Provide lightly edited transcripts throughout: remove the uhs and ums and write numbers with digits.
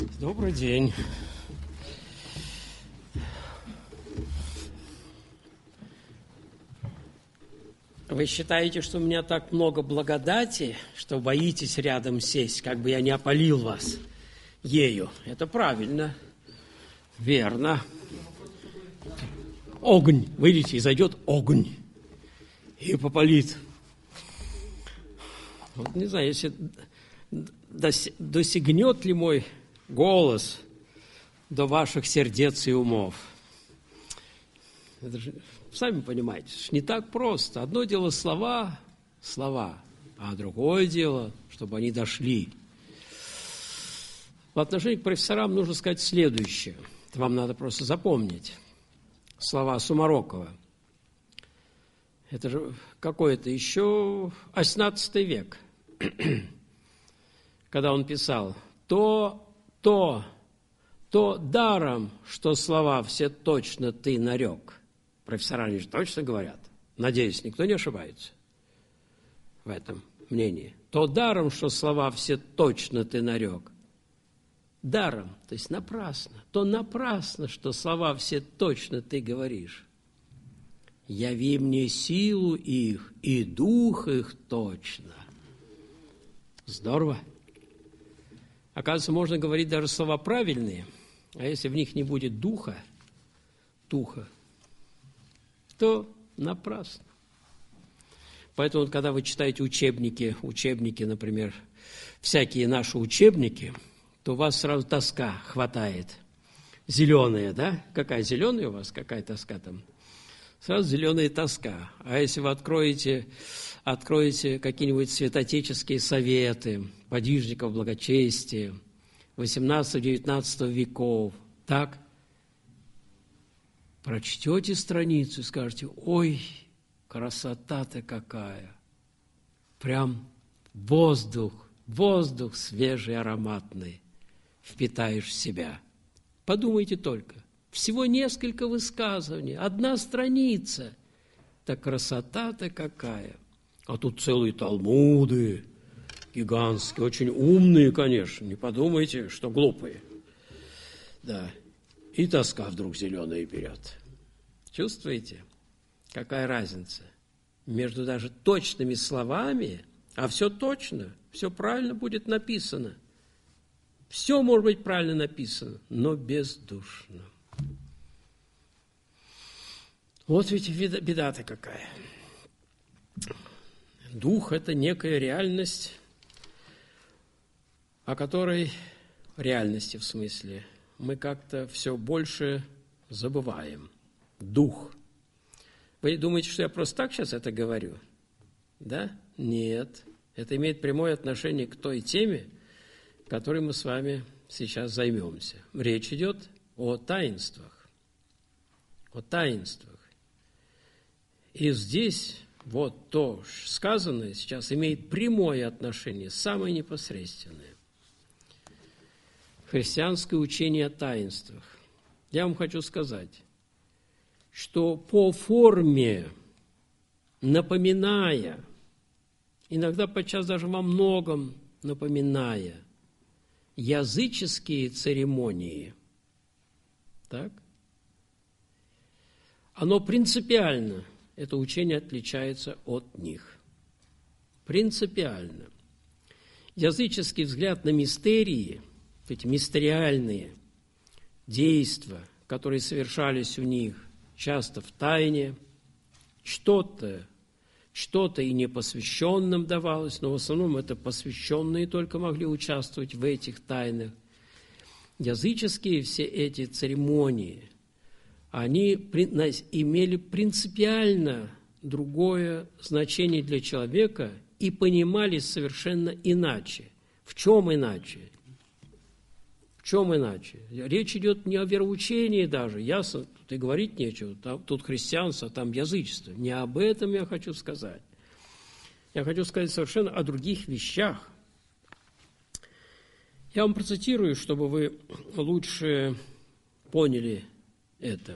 Добрый день. Вы считаете, что у меня так много благодати, что боитесь рядом сесть, как бы я не опалил вас ею? Это правильно, верно. Огонь, видите, и зайдет огонь и попалит. Вот не знаю, если досягнет ли мой голос до ваших сердец и умов. Это же, сами понимаете, не так просто. Одно дело слова, а другое дело, чтобы они дошли. В отношении к профессорам нужно сказать следующее. Это вам надо просто запомнить. Слова Сумарокова. Это же какой-то еще 18 век, когда он писал: то даром, что слова все точно ты нарек. Профессора, они же точно говорят. Надеюсь, никто не ошибается в этом мнении. То даром, что слова все точно ты нарек. Даром, то есть напрасно. То напрасно, что слова все точно ты говоришь. Яви мне силу их и дух их точно. Здорово. Оказывается, можно говорить даже слова правильные, а если в них не будет духа, то напрасно. Поэтому, когда вы читаете учебники, например, всякие наши учебники, то у вас сразу тоска хватает. Зеленая, да? Какая зеленая у вас? Какая тоска там? Сразу зеленая тоска. А если вы откроете какие-нибудь святоотеческие советы подвижников благочестия 18-19 веков, так, прочтете страницу и скажете: ой, красота-то какая! Прям воздух свежий, ароматный впитаешь в себя. Подумайте только. Всего несколько высказываний, одна страница. Так красота-то какая! А тут целые талмуды, гигантские, очень умные, конечно. Не подумайте, что глупые. Да. И тоска вдруг зеленая берет. Чувствуете, какая разница между даже точными словами, а все точно, все правильно будет написано. Все может быть правильно написано, но бездушно. Вот ведь беда-то какая. Дух – это некая реальность, о которой, реальности в смысле, мы как-то все больше забываем. Дух. Вы думаете, что я просто так сейчас это говорю? Да? Нет. Это имеет прямое отношение к той теме, которой мы с вами сейчас займемся. Речь идет о таинствах. О таинствах. И здесь вот то сказанное сейчас имеет прямое отношение, самое непосредственное. Христианское учение о таинствах. Я вам хочу сказать, что по форме, напоминая, иногда подчас даже во многом напоминая, языческие церемонии, так, оно принципиально, это учение отличается от них. Принципиально. Языческий взгляд на мистерии, эти мистериальные действия, которые совершались у них часто в тайне, что-то и непосвященным давалось, но в основном это посвященные только могли участвовать в этих тайнах. Языческие все эти церемонии, они имели принципиально другое значение для человека и понимались совершенно иначе. В чем иначе? В чем иначе? Речь идет не о вероучении даже, ясно, тут и говорить нечего, тут христианство, а там язычество. Не об этом я хочу сказать. Я хочу сказать совершенно о других вещах. Я вам процитирую, чтобы вы лучше поняли это.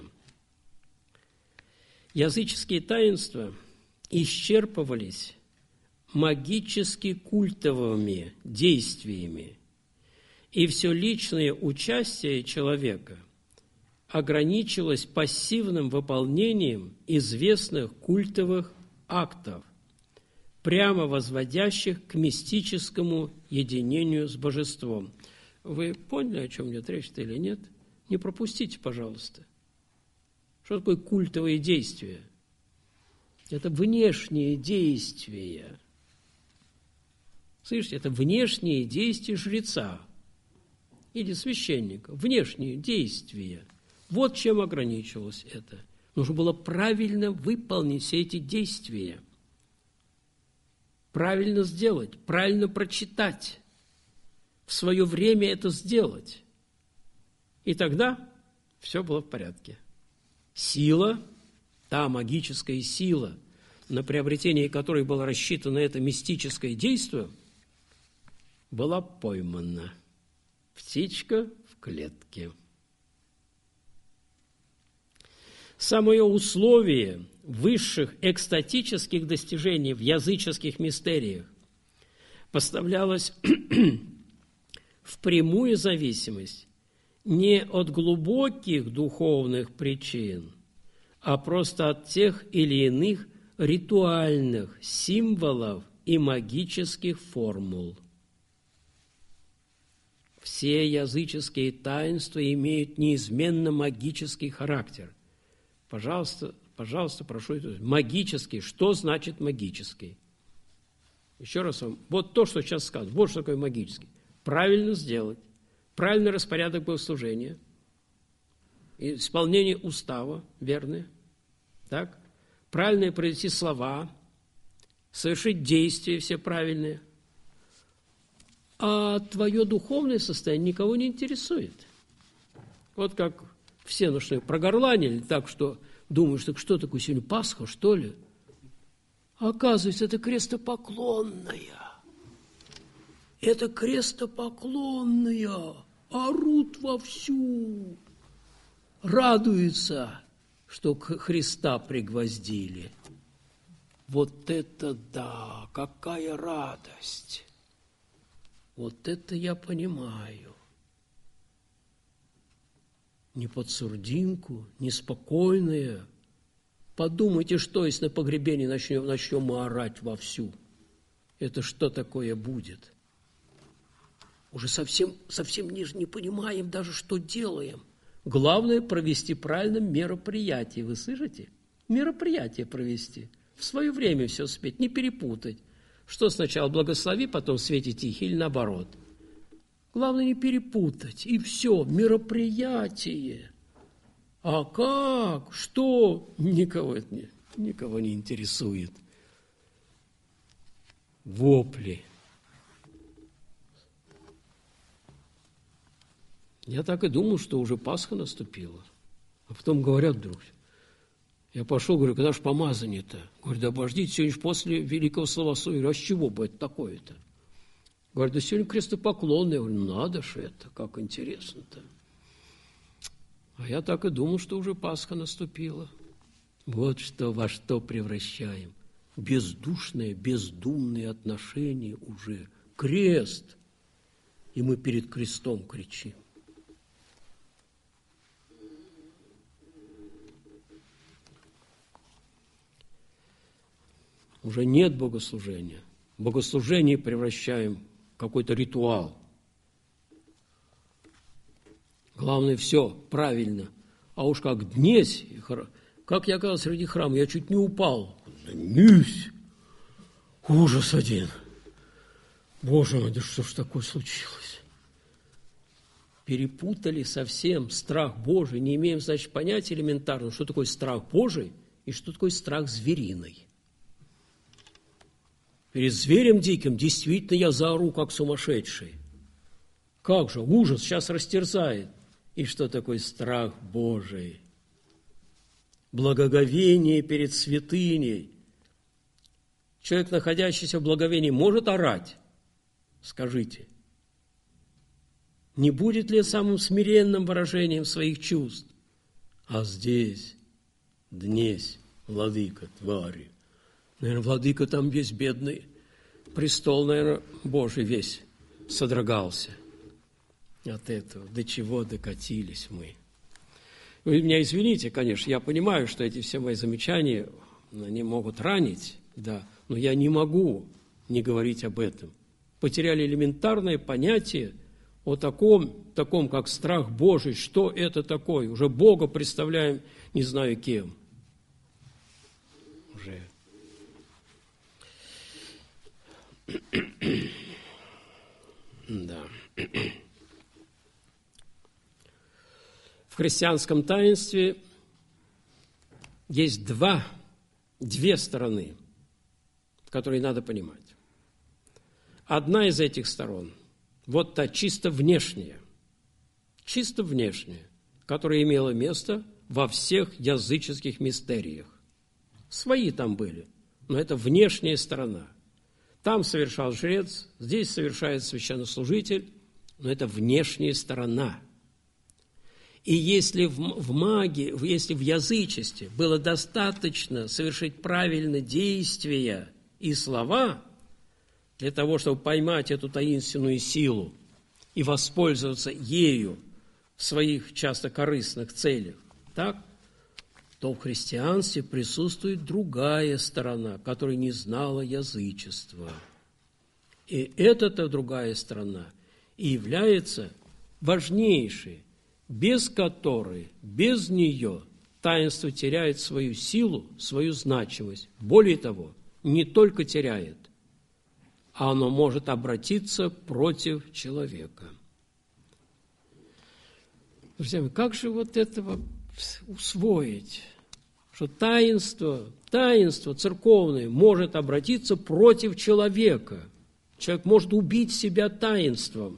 Языческие таинства исчерпывались магически культовыми действиями и все личное участие человека ограничилось пассивным выполнением известных культовых актов, прямо возводящих к мистическому единению с божеством. Вы поняли, о чем идет речь или нет? Не пропустите, пожалуйста. Что такое культовые действия? Это внешние действия. Слышите, это внешние действия жреца или священника. Внешние действия. Вот чем ограничивалось это. Нужно было правильно выполнить все эти действия. Правильно сделать, правильно прочитать. В свое время это сделать. И тогда все было в порядке. Сила, та магическая сила, на приобретение которой было рассчитано это мистическое действие, была поймана. Птичка в клетке. Самое условие высших экстатических достижений в языческих мистериях поставлялось в прямую зависимость не от глубоких духовных причин, а просто от тех или иных ритуальных символов и магических формул. Все языческие таинства имеют неизменно магический характер. Пожалуйста, прошу, магический. Что значит магический? Еще раз вам, вот то, что сейчас сказано, вот что такое магический. Правильно сделать, правильный распорядок богослужения, исполнение устава, верное, так? Правильно произнести слова, совершить действия все правильные. А твое духовное состояние никого не интересует. Вот как все прогорланили так, что думаешь, так что такое сегодня, Пасха, что ли? Оказывается, это крестопоклонная. Это крестопоклонная. Орут вовсю. Радуются, что Христа пригвоздили. Вот это да, какая радость! Вот это я понимаю. Не под сурдинку, неспокойная. Подумайте, что если на погребении начнем мы орать вовсю. Это что такое будет? Уже совсем не понимаем даже, что делаем. Главное провести правильно мероприятие. Вы слышите? Мероприятие провести. В свое время все успеть, не перепутать. Что сначала благослови, потом в свете тихий или наоборот. Главное не перепутать. И все, мероприятие. А как? Что? Никого не интересует. Вопли. Я так и думал, что уже Пасха наступила. А потом говорят вдруг. Я пошел, говорю, когда же помазание-то? Говорю, да обождите, сегодня же после Великого Словословия. А с чего бы это такое-то? Говорю, да сегодня крестопоклонное. Я говорю, надо же это, как интересно-то. А я так и думал, что уже Пасха наступила. Вот что, во что превращаем. Бездушное, бездумное отношение уже. Крест. И мы перед крестом кричим. Уже нет богослужения. Богослужение превращаем в какой-то ритуал. Главное, все правильно. А уж как днесь, как я оказался среди храма, я чуть не упал. Днесь! Ужас один. Боже мой, да что ж такое случилось? Перепутали совсем страх Божий. Не имеем, значит, понятия элементарного, что такое страх Божий и что такое страх звериный. Перед зверем диким действительно я заору, как сумасшедший. Как же, ужас сейчас растерзает. И что такое страх Божий? Благоговение перед святыней. Человек, находящийся в благоговении, может орать? Скажите. Не будет ли самым смиренным выражением своих чувств? А здесь, днесь, владыка твари. Наверное, владыка там весь бедный, престол, наверное, Божий весь содрогался. от этого, до чего докатились мы. Вы меня извините, конечно, я понимаю, что эти все мои замечания, они могут ранить, да, но я не могу не говорить об этом. Потеряли элементарное понятие о таком, как страх Божий, что это такое. Уже Бога представляем не знаю кем. Уже. Да. В христианском таинстве есть две стороны, которые надо понимать. Одна из этих сторон, вот та чисто внешняя, которая имела место во всех языческих мистериях. Свои там были, но это внешняя сторона. Там совершал жрец, здесь совершает священнослужитель, но это внешняя сторона. И если в магии, если в язычестве было достаточно совершить правильно действия и слова для того, чтобы поймать эту таинственную силу и воспользоваться ею в своих часто корыстных целях, так, то в христианстве присутствует другая сторона, которая не знала язычества. И эта другая сторона и является важнейшей, без которой, без нее таинство теряет свою силу, свою значимость. Более того, не только теряет, а оно может обратиться против человека. Друзья мои, как же вот этого усвоить, что таинство церковное может обратиться против человека. Человек может убить себя таинством.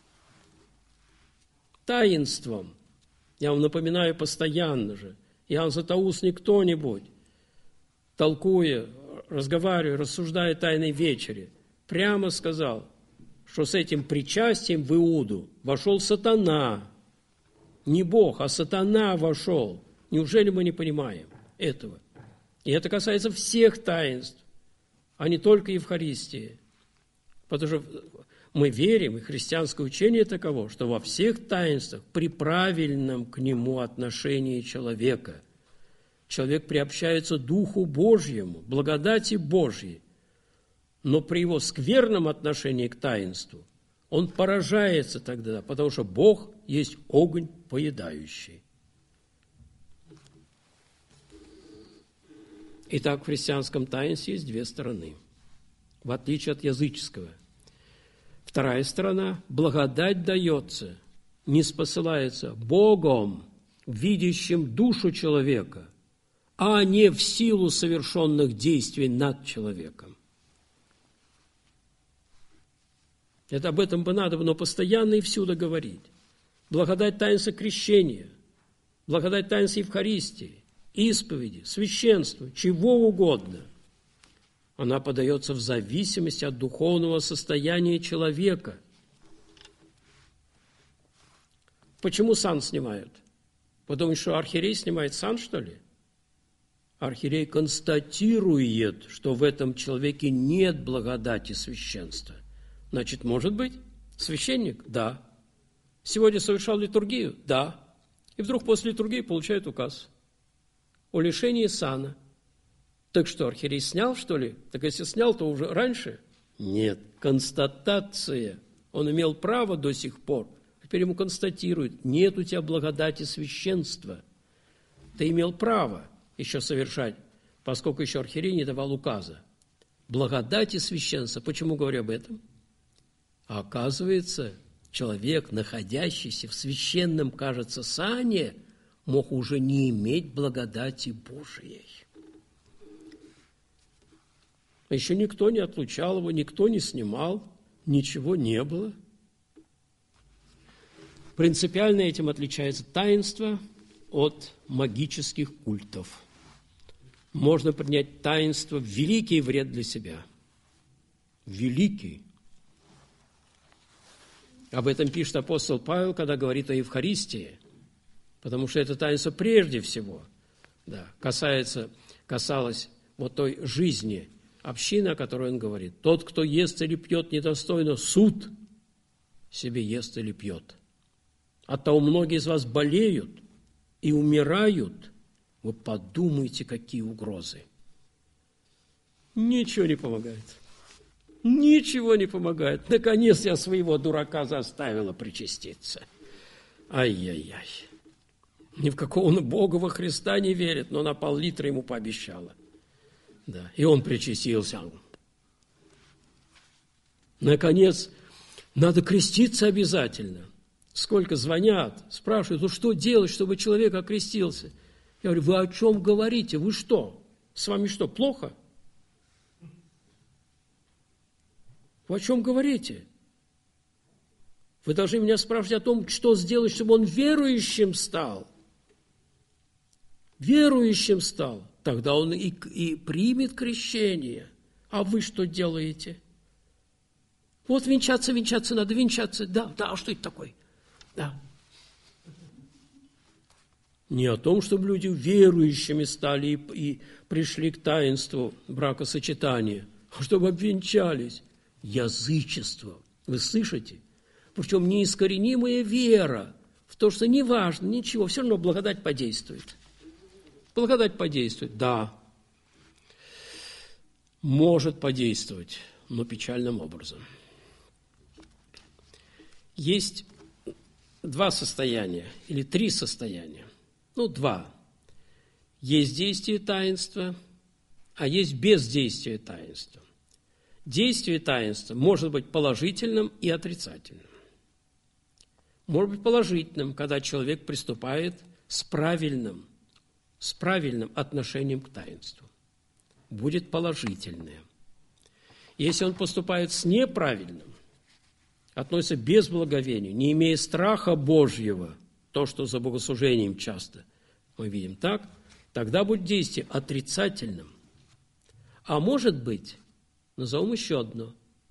Я вам напоминаю постоянно же. Иоанн Златоустный кто-нибудь, толкуя, разговаривая, рассуждая о Тайной вечере, прямо сказал, что с этим причастием в Иуду вошел сатана. Не Бог, а сатана вошел. Неужели мы не понимаем этого? И это касается всех таинств, а не только Евхаристии. Потому что мы верим, и христианское учение таково, что во всех таинствах при правильном к нему отношении человека человек приобщается Духу Божьему, благодати Божьей, но при его скверном отношении к таинству он поражается тогда, потому что Бог есть огонь поедающий. Итак, в христианском таинстве есть две стороны, в отличие от языческого. Вторая сторона – благодать дается, ниспосылается Богом, видящим душу человека, а не в силу совершенных действий над человеком. Это об этом бы надо, но постоянно и всюду говорить. Благодать таинства крещения, благодать таинства Евхаристии, исповеди, священства, чего угодно. Она подается в зависимости от духовного состояния человека. Почему сан снимают? Потому что архиерей снимает сан, что ли? Архиерей констатирует, что в этом человеке нет благодати священства. Значит, может быть, священник? Да. Сегодня совершал литургию? Да. И вдруг после литургии получает указ о лишении сана. Так что, архиерей снял, что ли? Так если снял, то уже раньше? Нет. Констатация. Он имел право до сих пор. Теперь ему констатируют, нет у тебя благодати священства. Ты имел право еще совершать, поскольку еще архиерей не давал указа. Благодати священства. Почему говорю об этом? А оказывается, человек, находящийся в священном, кажется, сане, мог уже не иметь благодати Божией. Еще никто не отлучал его, никто не снимал, ничего не было. Принципиально этим отличается таинство от магических культов. Можно принять таинство в великий вред для себя. Великий. Об этом пишет апостол Павел, когда говорит о Евхаристии, потому что это таинство прежде всего касалось вот той жизни общины, о которой он говорит. Тот, кто ест или пьет недостойно, суд себе ест или пьет. Оттого многие из вас болеют и умирают. Вы подумайте, какие угрозы. Ничего не помогает. Ничего не помогает. Наконец я своего дурака заставила причаститься. Ай-яй-яй. Ни в какого он Бога во Христа не верит, но на пол-литра ему пообещала. Да, и он причастился. Наконец, надо креститься обязательно. Сколько звонят, спрашивают, ну что делать, чтобы человек окрестился? Я говорю, вы о чем говорите? Вы что? С вами что, плохо? Вы о чем говорите? Вы должны меня спрашивать о том, что сделать, чтобы он верующим стал. Верующим стал. Тогда он и примет крещение. А вы что делаете? Вот венчаться надо, венчаться. Да, а что это такое? Да. Не о том, чтобы люди верующими стали и пришли к таинству бракосочетания, а чтобы обвенчались. Язычество. Вы слышите? Причем неискоренимая вера в то, что неважно, ничего, все равно благодать подействует. Благодать подействует, да. Может подействовать, но печальным образом. Есть два состояния или три состояния. Два. Есть действие таинства, а есть бездействие таинства. Действие таинства может быть положительным и отрицательным. Может быть положительным, когда человек приступает с правильным отношением к таинству. Будет положительное. Если он поступает с неправильным, относится без благовения, не имея страха Божьего, то, что за богослужением часто мы видим так, тогда будет действие отрицательным. А может быть, назовем еще одно,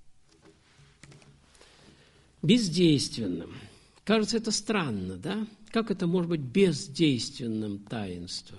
бездейственным. Кажется, это странно, да? Как это может быть бездейственным таинство?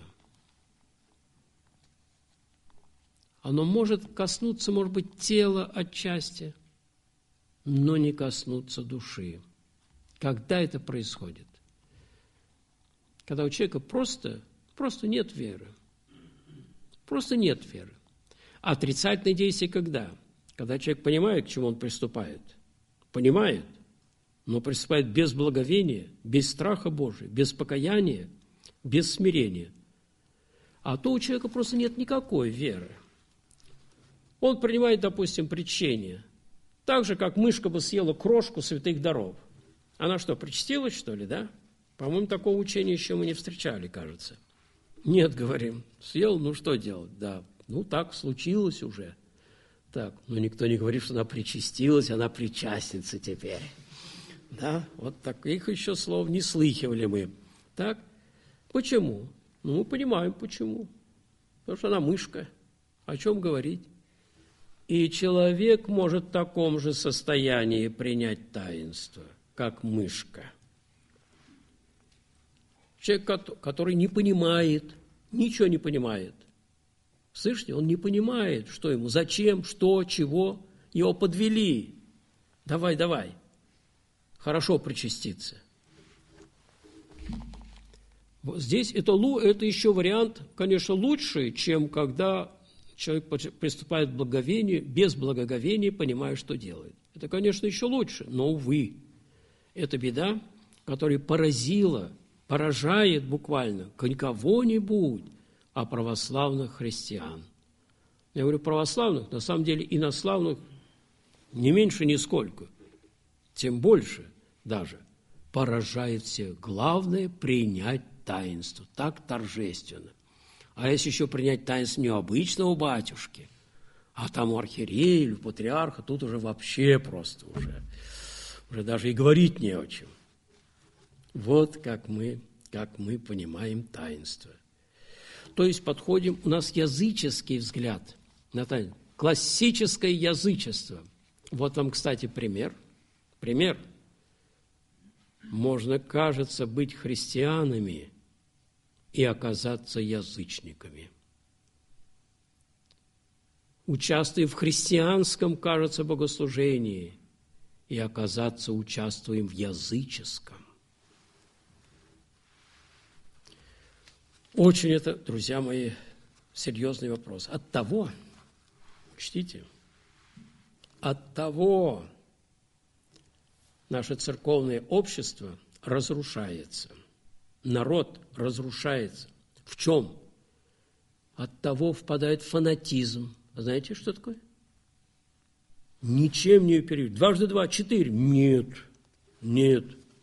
Оно может коснуться, может быть, тела отчасти, но не коснуться души. Когда это происходит? Когда у человека просто нет веры. Просто нет веры. А отрицательное действие когда? Когда человек понимает, к чему он приступает. Понимает, но приступает без благовения, без страха Божия, без покаяния, без смирения. А то у человека просто нет никакой веры. Он принимает, допустим, причение. Так же, как мышка бы съела крошку святых даров. Она что, причастилась, что ли, да? По-моему, такого учения еще мы не встречали, кажется. Нет, говорим, съел, ну что делать? Да, так случилось уже. Так, но никто не говорит, что она причастилась, она причастница теперь. Да, вот таких еще слов не слыхивали мы. Так, почему? Мы понимаем, почему. Потому что она мышка. О чем говорить? И человек может в таком же состоянии принять таинство, как мышка. Человек, который не понимает, ничего не понимает. Слышите, он не понимает, что ему, зачем, что, чего. Его подвели. Давай. Хорошо причаститься. Вот здесь это еще вариант, конечно, лучший, чем когда человек приступает к благоговению, без благоговения, понимая, что делает. Это, конечно, еще лучше, но, увы, это беда, которая поражает буквально кого-нибудь, а православных христиан. Я говорю православных, на самом деле инославных не меньше нисколько, тем больше даже поражает всех. Главное – принять таинство, так торжественно. А если еще принять таинство не у обычного батюшки, а там у архиерея или у патриарха, тут уже вообще просто уже даже и говорить не о чем. Вот как мы понимаем таинство. То есть подходим, у нас языческий взгляд на таинство, классическое язычество. Вот вам, кстати, пример. Можно, кажется, быть христианами и оказаться язычниками. Участвуя в христианском, кажется, богослужении, и оказаться участвуем в языческом. Очень это, друзья мои, серьезный вопрос. Оттого, учтите, оттого наше церковное общество разрушается. Народ разрушается. В чем? Оттого впадает в фанатизм. А знаете, что такое? Ничем не переведет. 2 × 2 = 4. Нет. Нет.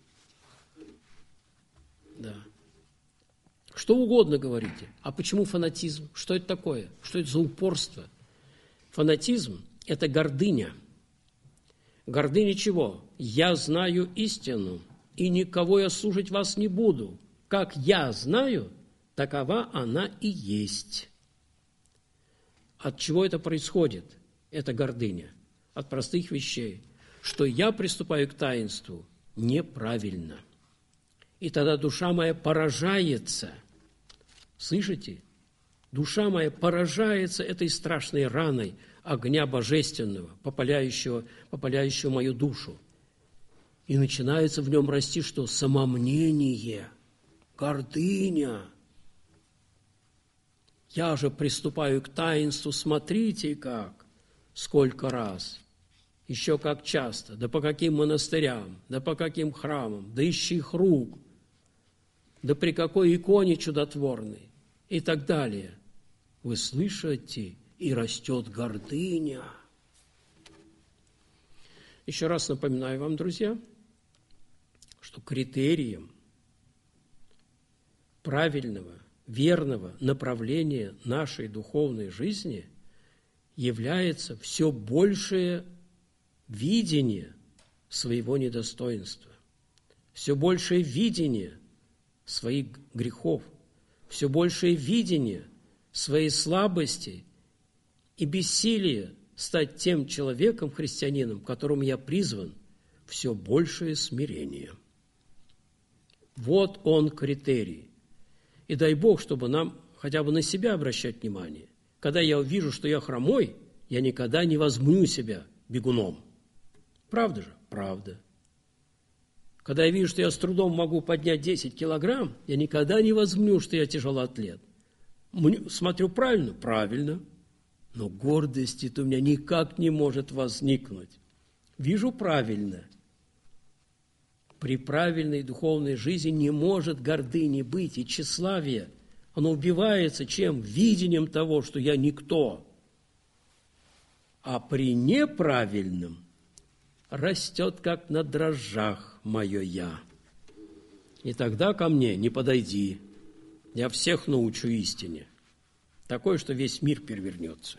Да. Что угодно говорите. А почему фанатизм? Что это такое? Что это за упорство? Фанатизм – это гордыня. Гордыня чего? Я знаю истину, и никого я слушать вас не буду. Как я знаю, такова она и есть. От чего это происходит? Это гордыня. От простых вещей. Что я приступаю к таинству неправильно. И тогда душа моя поражается. Слышите? Душа моя поражается этой страшной раной огня божественного, попаляющего мою душу. И начинается в нем расти что? Самомнение, гордыня. Я же приступаю к таинству, смотрите как, сколько раз, еще как часто, да по каким монастырям, да по каким храмам, да из чьих рук, да при какой иконе чудотворной и так далее. Вы слышите, и растет гордыня. Еще раз напоминаю вам, друзья, что критерием правильного, верного направления нашей духовной жизни является все большее видение своего недостоинства, все большее видение своих грехов, все большее видение своей слабости и бессилия стать тем человеком, христианином, которому я призван, все большее смирение. Вот он критерий. И дай Бог, чтобы нам хотя бы на себя обращать внимание. Когда я увижу, что я хромой, я никогда не возьму себя бегуном. Правда же? Правда. Когда я вижу, что я с трудом могу поднять 10 килограмм, я никогда не возьму, что я тяжелоатлет. Смотрю правильно? Правильно. Но гордости-то у меня никак не может возникнуть. Вижу правильно. При правильной духовной жизни не может гордыни быть, и тщеславие, оно убивается чем? Видением того, что я никто. А при неправильном растет, как на дрожжах, мое «я». И тогда ко мне не подойди, я всех научу истине. Такое, что весь мир перевернется.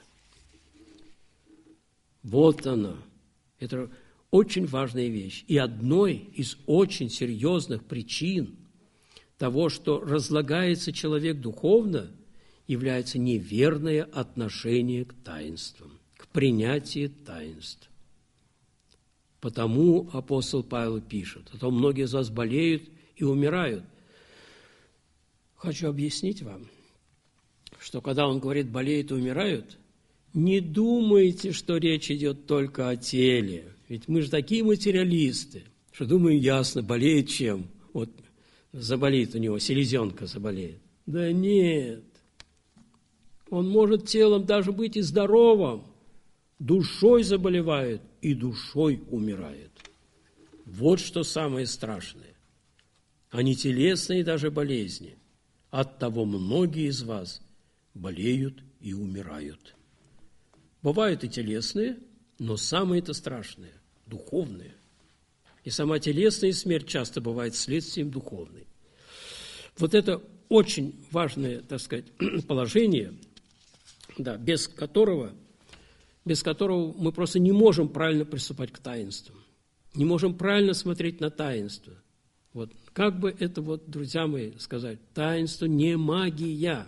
Вот она. Это очень важная вещь. И одной из очень серьезных причин того, что разлагается человек духовно, является неверное отношение к таинствам, к принятию таинств. Потому апостол Павел пишет, а то многие из вас болеют и умирают. Хочу объяснить вам, что когда он говорит «болеют и умирают», не думайте, что речь идет только о теле. Ведь мы же такие материалисты, что думаем, ясно, болеет чем? Вот заболеет у него, селезенка заболеет. Да нет. Он может телом даже быть и здоровым, душой заболевает и душой умирает. Вот что самое страшное. А не телесные даже болезни. Оттого многие из вас болеют и умирают. Бывают и телесные, но самое-то страшное – духовное. И сама телесная смерть часто бывает следствием духовной. Вот это очень важное, так сказать, положение, да, без которого мы просто не можем правильно приступать к таинствам, не можем правильно смотреть на таинство. Вот, как бы это, вот, друзья мои, сказать, таинство не магия.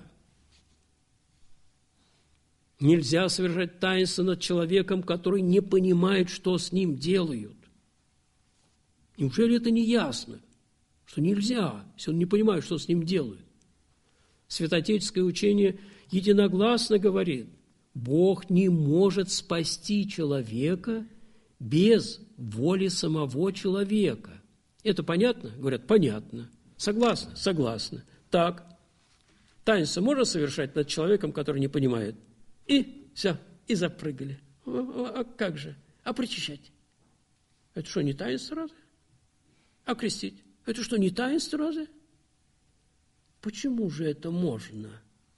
Нельзя совершать таинство над человеком, который не понимает, что с ним делают. Неужели это не ясно, что нельзя, если он не понимает, что с ним делают? Святоотеческое учение единогласно говорит, Бог не может спасти человека без воли самого человека. Это понятно? Говорят, понятно. Согласны? Согласны. Так. Таинство можно совершать над человеком, который не понимает? И все, и запрыгали. А как же? А причащать? Это что, не таинство разве? А крестить? Это что, не таинство разве? Почему же это можно?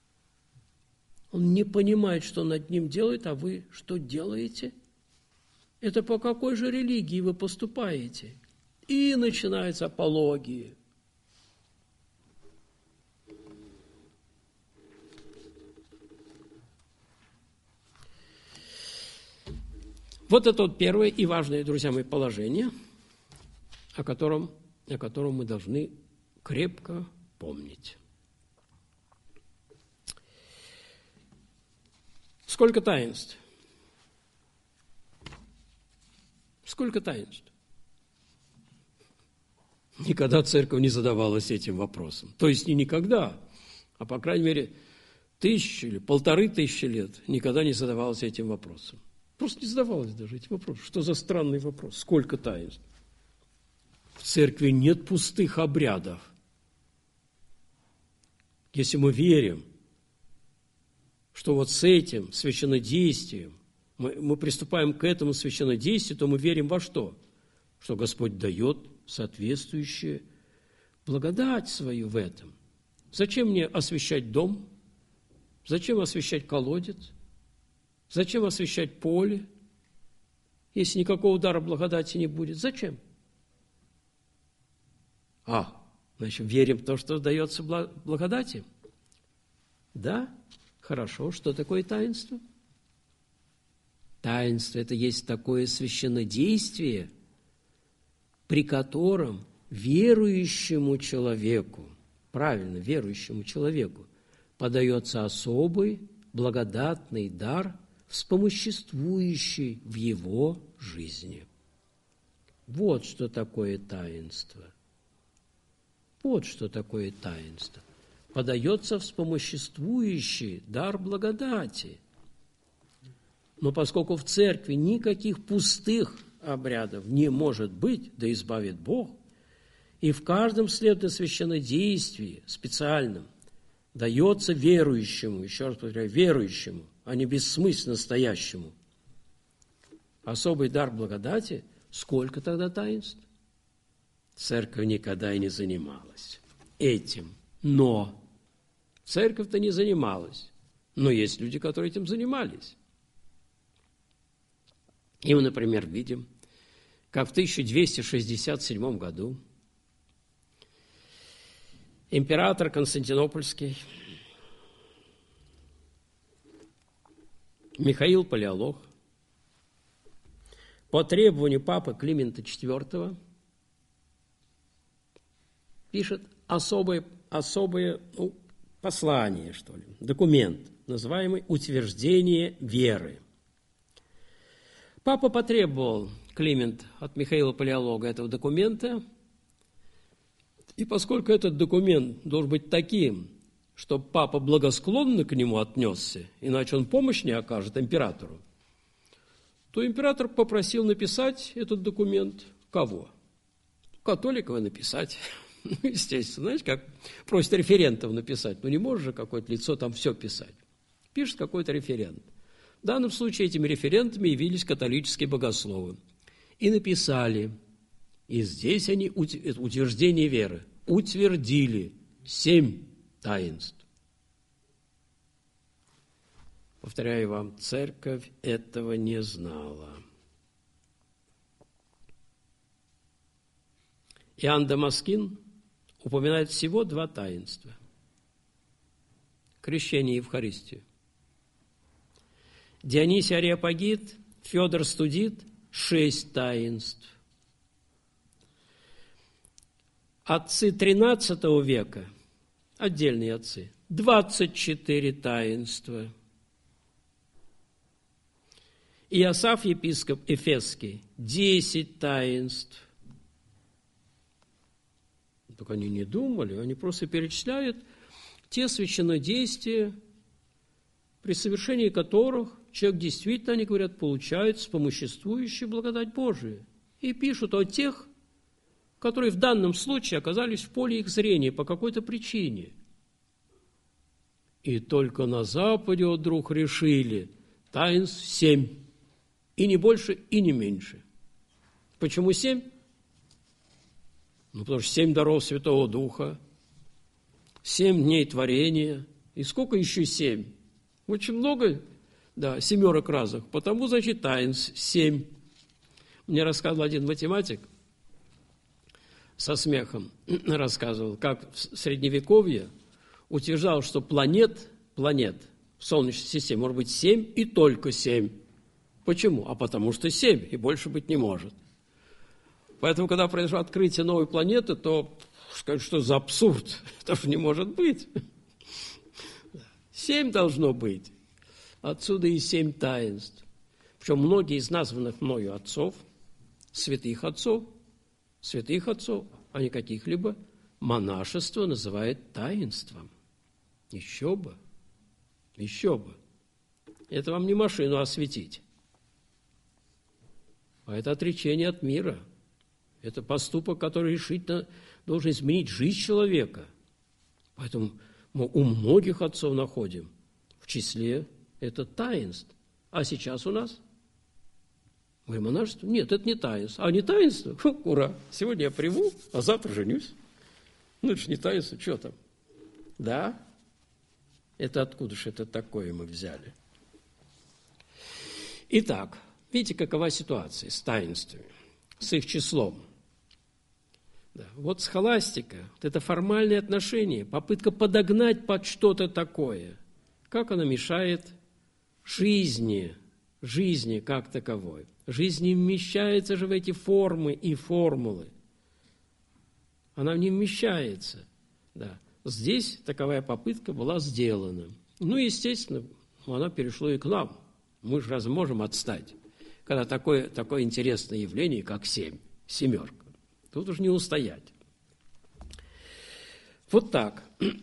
Он не понимает, что над ним делает, а вы что делаете? Это по какой же религии вы поступаете? И начинается апология. Вот это вот первое и важное, друзья мои, положение, о котором мы должны крепко помнить. Сколько таинств? Сколько таинств? Никогда церковь не задавалась этим вопросом. То есть не никогда, а по крайней мере 1000 или 1500 лет никогда не задавалась этим вопросом. Просто не задавалась даже этим вопросом. Что за странный вопрос? Сколько таинств? В церкви нет пустых обрядов. Если мы верим, что вот с этим священнодействием мы приступаем к этому священнодействию, то мы верим во что? Что Господь дает соответствующую благодать свою в этом. Зачем мне освящать дом? Зачем освящать колодец? Зачем освящать поле, если никакого дара благодати не будет? Зачем? Значит, верим в то, что дается благодати? Да, хорошо. Что такое таинство? Таинство – это есть такое священнодействие, при котором верующему человеку, правильно, верующему человеку, подается особый благодатный дар, вспомоществующий в его жизни. Вот что такое таинство. Вот что такое таинство. Подается вспомоществующий дар благодати. Но поскольку в церкви никаких пустых обрядов не может быть, да избавит Бог, и в каждом следует священнодействии специальном дается верующему, еще раз повторяю, верующему, а не бессмысленно стоящему, особый дар благодати, сколько тогда таинств? Церковь никогда и не занималась этим. Но церковь-то не занималась. Но есть люди, которые этим занимались. И мы, например, видим, как в 1267 году император Константинопольский Михаил Палеолог по требованию папы Климента IV пишет особое послание, что ли, документ, называемый «Утверждение веры». Папа потребовал, Климент, от Михаила Палеолога этого документа, и поскольку этот документ должен быть таким, чтобы папа благосклонно к нему отнесся, иначе он помощь не окажет императору, то император попросил написать этот документ кого? Католикова написать. Естественно, знаете, как просят референтов написать. Не может же какое-то лицо там все писать. Пишет какой-то референт. В данном случае этими референтами явились католические богословы. И написали, и здесь они утверждение веры, утвердили 7 таинств. Повторяю вам, церковь этого не знала. Иоанн Дамаскин упоминает всего 2 таинства. Крещение и Евхаристию. Дионисий Ареопагит, Федор Студит – 6 таинств. Отцы XIII века, отдельные отцы, 24 таинства. Иосаф, епископ Эфесский, 10 таинств. Так они не думали, они просто перечисляют те священнодействия, при совершении которых человек действительно, они говорят, получает вспомоществующую благодать Божию. И пишут о тех, которые в данном случае оказались в поле их зрения по какой-то причине. И только на Западе вдруг решили таинств 7. И не больше, и не меньше. Почему 7? Ну, потому что 7 даров Святого Духа, 7 дней творения. И сколько еще 7? Очень много, да, 7 разных. Потому, значит, таинств 7. Мне рассказывал один математик, со смехом рассказывал, как в Средневековье утверждал, что планет в Солнечной системе может быть 7 и только 7. Почему? А потому что 7, и больше быть не может. Поэтому, когда произошло открытие новой планеты, то сказать, что за абсурд, это же не может быть. 7 должно быть. Отсюда и 7 таинств. Причем многие из названных мною отцов, святых отцов, а не каких-либо, монашество называет таинством. Еще бы. Это вам не машину осветить. А это отречение от мира. Это поступок, который решительно должен изменить жизнь человека. Поэтому мы у многих отцов находим в числе это таинств. А сейчас у нас? Говорим, монашество? Нет, это не таинство. А не таинство? Ура! Сегодня я приму, а завтра женюсь. Ну, это же не таинство, что там? Да? Это откуда же это такое мы взяли? Итак, видите, какова ситуация с таинствами, с их числом. Да. Вот схоластика, вот это формальное отношение, попытка подогнать под что-то такое, как она мешает жизни как таковой. Жизнь не вмещается же в эти формы и формулы. Она не вмещается. Да. Здесь таковая попытка была сделана. Ну, естественно, она перешла и к нам. Мы же разве можем отстать, когда такое интересное явление, как 7, 7. Тут уж не устоять. Вот так.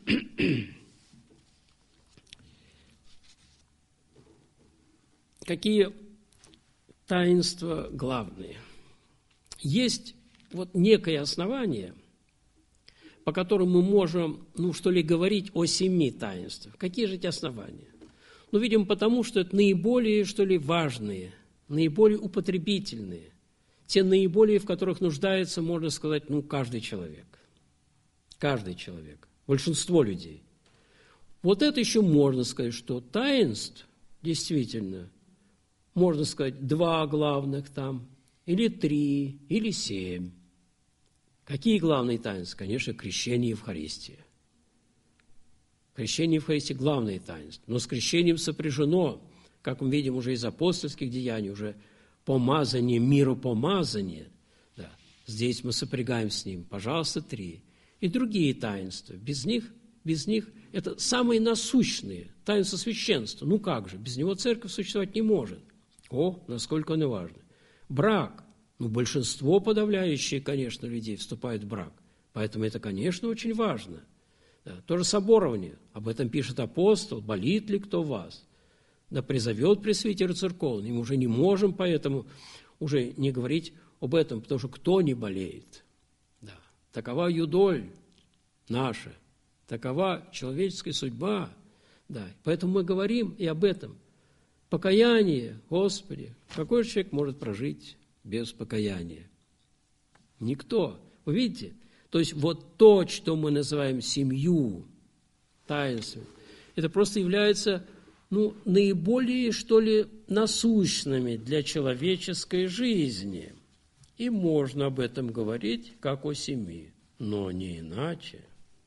Какие таинства главные? Есть вот некое основание, по которому мы можем, говорить о 7 таинствах. Какие же эти основания? Видимо, потому что это наиболее, важные, наиболее употребительные, те наиболее, в которых нуждается, можно сказать, каждый человек. Каждый человек, большинство людей. Вот это еще можно сказать, что таинств, действительно, можно сказать, 2 главных там, или 3, или 7. Какие главные таинства? Конечно, крещение и Евхаристия. Крещение и Евхаристия – главное таинство. Но с крещением сопряжено, как мы видим уже из апостольских деяний, уже помазание, миропомазание. Да. Здесь мы сопрягаем с ним, пожалуйста, 3. И другие таинства. Без них это самые насущные. Таинство священства. Как же, без него церковь существовать не может. Насколько оно важно. Брак. Большинство подавляющее, конечно, людей вступает в брак. Поэтому это, конечно, очень важно. Да. То же соборование. Об этом пишет апостол. Болит ли кто вас? Да призовет пресвитер церковный. Мы уже не можем поэтому уже не говорить об этом, потому что кто не болеет? Да. Такова юдоль наша. Такова человеческая судьба. Да. Поэтому мы говорим и об этом. Покаяние, Господи, какой же человек может прожить без покаяния? Никто. Вы видите? То есть вот то, что мы называем семью, таинством, это просто является, наиболее, насущными для человеческой жизни. И можно об этом говорить, как о 7, но не иначе,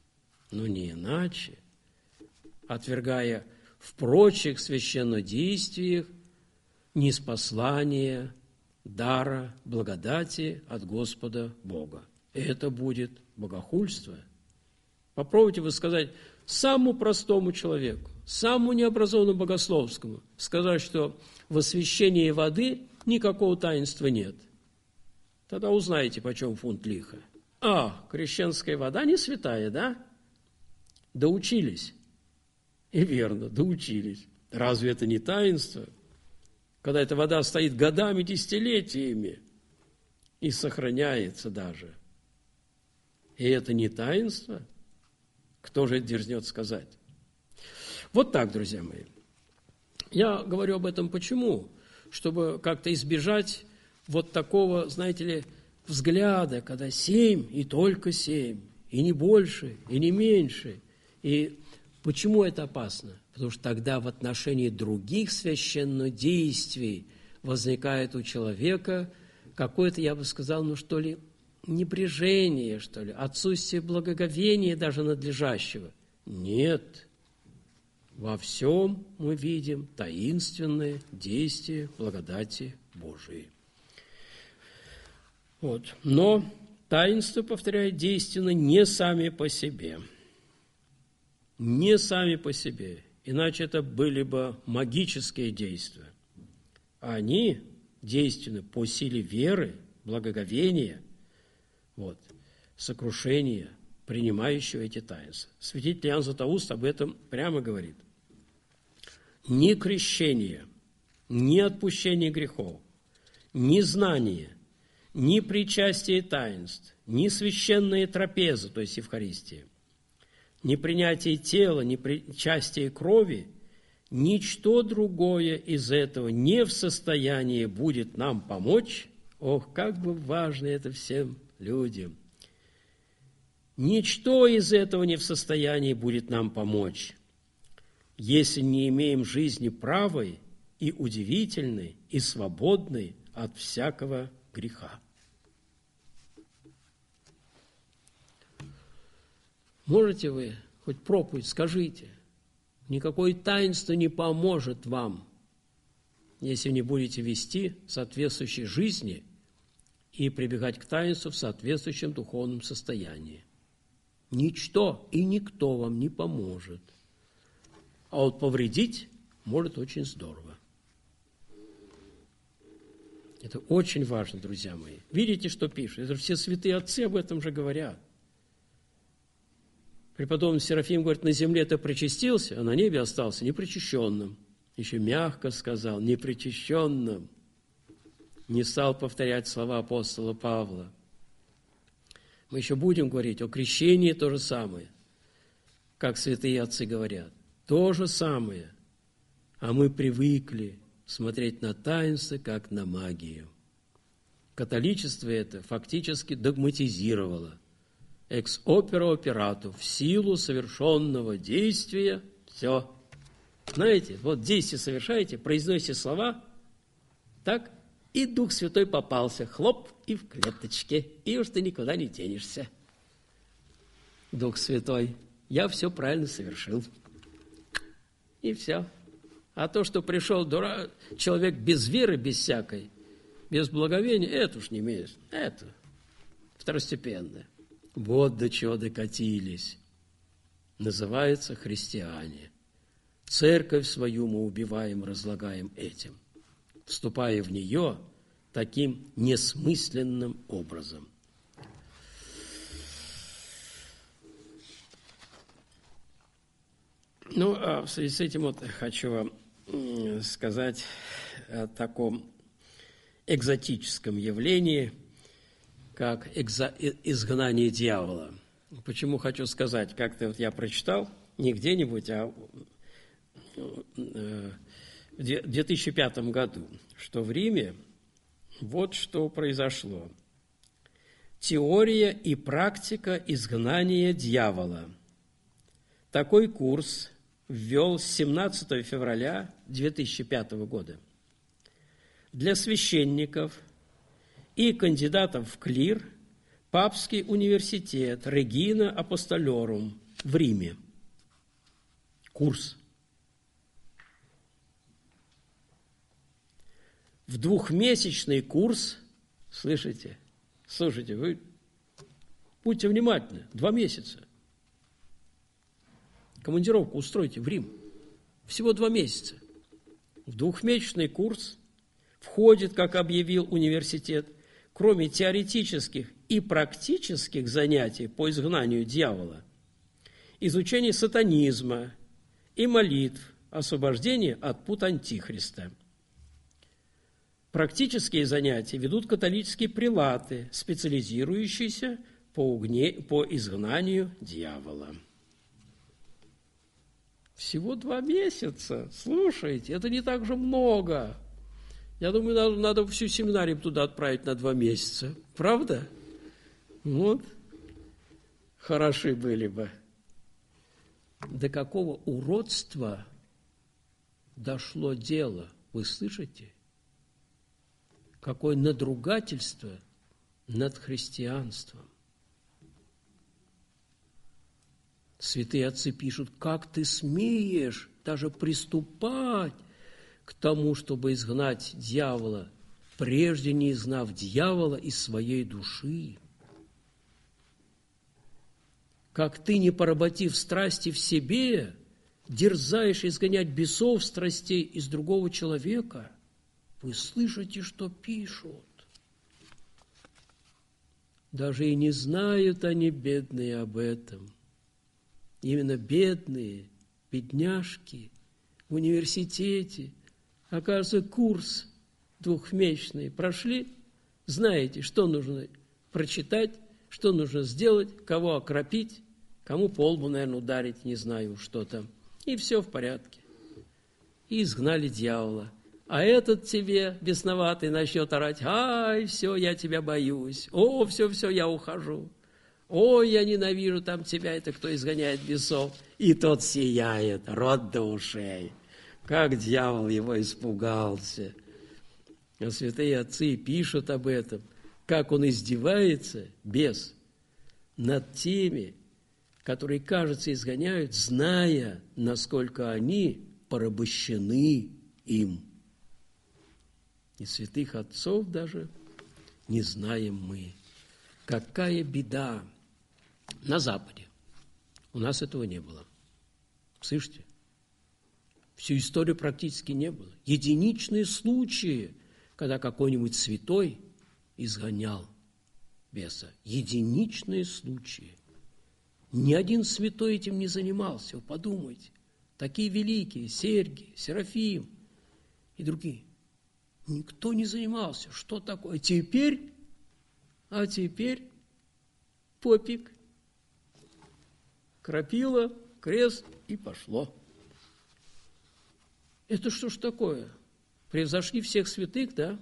отвергая в прочих священнодействиях ниспослание дара благодати от Господа Бога. Это будет богохульство. Попробуйте вы сказать самому простому человеку, самому необразованному богословскому, сказать, что в освящении воды никакого таинства нет. Тогда узнаете, почем фунт лиха. Крещенская вода не святая, да? Доучились. И верно, доучились. Разве это не таинство? Когда эта вода стоит годами, десятилетиями и сохраняется даже. И это не таинство? Кто же это дерзнет сказать? Вот так, друзья мои. Я говорю об этом почему? Чтобы как-то избежать вот такого, знаете ли, взгляда, когда 7 и только 7, и не больше, и не меньше. И почему это опасно? Потому что тогда в отношении других священнодействий возникает у человека какое-то, я бы сказал, небрежение, отсутствие благоговения даже надлежащего. Нет. Во всем мы видим таинственное действие благодати Божией. Вот. Но таинства, повторяю, действенны не сами по себе. Не сами по себе. Иначе это были бы магические действия. Они действенны по силе веры, благоговения, сокрушения, принимающего эти таинства. Святитель Иоанн Златоуст об этом прямо говорит. Ни крещение, ни отпущение грехов, ни знание, ни причастие таинств, ни священные трапезы, то есть Евхаристия, ни принятие тела, ни причастие крови, ничто другое из этого не в состоянии будет нам помочь. Ох, как бы важно это всем людям. Ничто из этого не в состоянии будет нам помочь, если не имеем жизни правой и удивительной, и свободной от всякого греха. Можете вы хоть проповедь скажите? Никакое таинство не поможет вам, если не будете вести соответствующей жизни и прибегать к таинству в соответствующем духовном состоянии. Ничто и никто вам не поможет. А вот повредить может очень здорово. Это очень важно, друзья мои. Видите, что пишет? Это все святые отцы об этом же говорят. Преподобный Серафим говорит, на земле ты причастился, а на небе остался непричащенным. Еще мягко сказал, непричащенным. Не стал повторять слова апостола Павла. Мы еще будем говорить о крещении то же самое, как святые отцы говорят. То же самое. А мы привыкли смотреть на таинство, как на магию. Католичество это фактически догматизировало. Экс опера операту, в силу совершенного действия, все. Знаете, вот действие совершаете, произносите слова, так, и Дух Святой попался, хлоп, и в клеточке, и уж ты никуда не денешься. Дух Святой, я все правильно совершил. И все. А то, что пришел человек без веры, без всякой, без благовения, это уж не имеет. Это второстепенное. Вот до чего докатились. Называется христиане. Церковь свою мы убиваем, разлагаем этим, вступая в нее таким несмысленным образом. Ну, а в связи с этим хочу вам сказать о таком экзотическом явлении, как изгнание дьявола. Почему хочу сказать? Как-то я прочитал, не где-нибудь, а в 2005 году, что в Риме вот что произошло. Теория и практика изгнания дьявола. Такой курс ввел с 17 февраля 2005 года для священников и кандидатов в клир Папский университет Regina Apostolorum в Риме. Курс. В двухмесячный курс, слышите, слушайте, вы будьте внимательны, 2 месяца. Командировку устройте в Рим. Всего 2 месяца. В двухмесячный курс входит, как объявил университет, кроме теоретических и практических занятий по изгнанию дьявола, изучение сатанизма и молитв, освобождение от пут Антихриста. Практические занятия ведут католические прелаты, специализирующиеся по изгнанию дьявола. Всего 2 месяца. Слушайте, это не так же много. Я думаю, надо всю семинарию туда отправить на 2 месяца. Правда? Вот. Хороши были бы. До какого уродства дошло дело? Вы слышите? Какое надругательство над христианством. Святые отцы пишут, как ты смеешь даже приступать к тому, чтобы изгнать дьявола, прежде не изгнав дьявола из своей души. Как ты, не поработив страсти в себе, дерзаешь изгонять бесов страстей из другого человека. Вы слышите, что пишут? Даже и не знают они, бедные, об этом. Именно бедные, бедняжки в университете, оказывается, курс 2-месячный прошли, знаете, что нужно прочитать, что нужно сделать, кого окропить, кому по лбу, наверное, ударить, не знаю, что там. И все в порядке. И изгнали дьявола. А этот тебе, бесноватый, начнет орать: ай, все, я тебя боюсь, о, все, я ухожу. Ой, я ненавижу там тебя, это кто изгоняет бесов. И тот сияет, рот до ушей. Как дьявол его испугался. А святые отцы пишут об этом, как он издевается, бес, над теми, которые, кажется, изгоняют, зная, насколько они порабощены им. И святых отцов даже не знаем мы. Какая беда! На Западе у нас этого не было. Слышите? Всю историю практически не было. Единичные случаи, когда какой-нибудь святой изгонял беса. Единичные случаи. Ни один святой этим не занимался. Вы подумайте. Такие великие, Сергий, Серафим и другие. Никто не занимался. Что такое? Теперь попик, крапила, крест и пошло. Это что ж такое? Превзошли всех святых, да?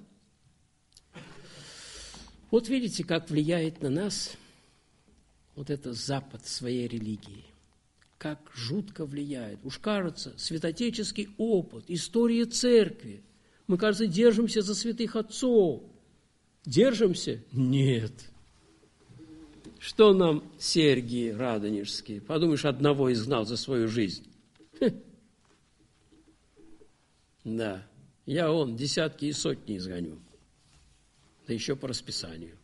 Вот видите, как влияет на нас вот это Запад своей религии. Как жутко влияет. Уж кажется, святотеческий опыт, история церкви. Мы, кажется, держимся за святых отцов. Держимся? Нет. Что нам Сергий Радонежский? Подумаешь, одного изгнал за свою жизнь. Да, я десятки и сотни изгоню. Да еще по расписанию.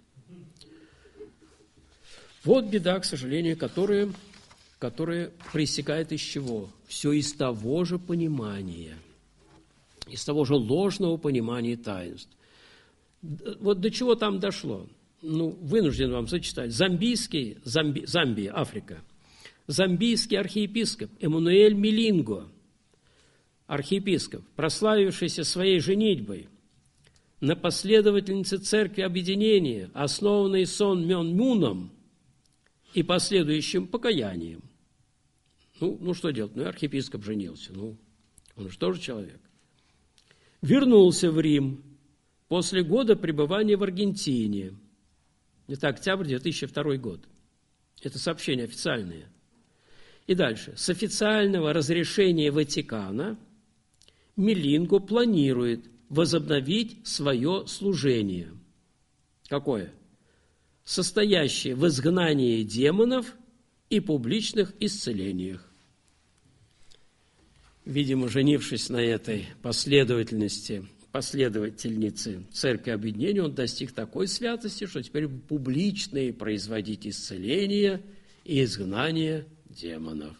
Вот беда, к сожалению, которая проистекает из чего? Все из того же понимания, из того же ложного понимания таинств. Вот до чего там дошло? Вынужден вам зачитать. Замбия, Африка. Замбийский архиепископ Эммануэль Милинго, архиепископ, прославившийся своей женитьбой на последовательнице Церкви Объединения, основанной Сон Мён Муном и последующим покаянием. Что делать? Архиепископ женился. Он же тоже человек. Вернулся в Рим после года пребывания в Аргентине. Это октябрь 2002 год. Это сообщение официальное. И дальше. С официального разрешения Ватикана Милинго планирует возобновить свое служение. Какое? Состоящее в изгнании демонов и публичных исцелениях. Видимо, женившись на этой последовательнице Церкви Объединения, он достиг такой святости, что теперь публично производить исцеление и изгнание демонов.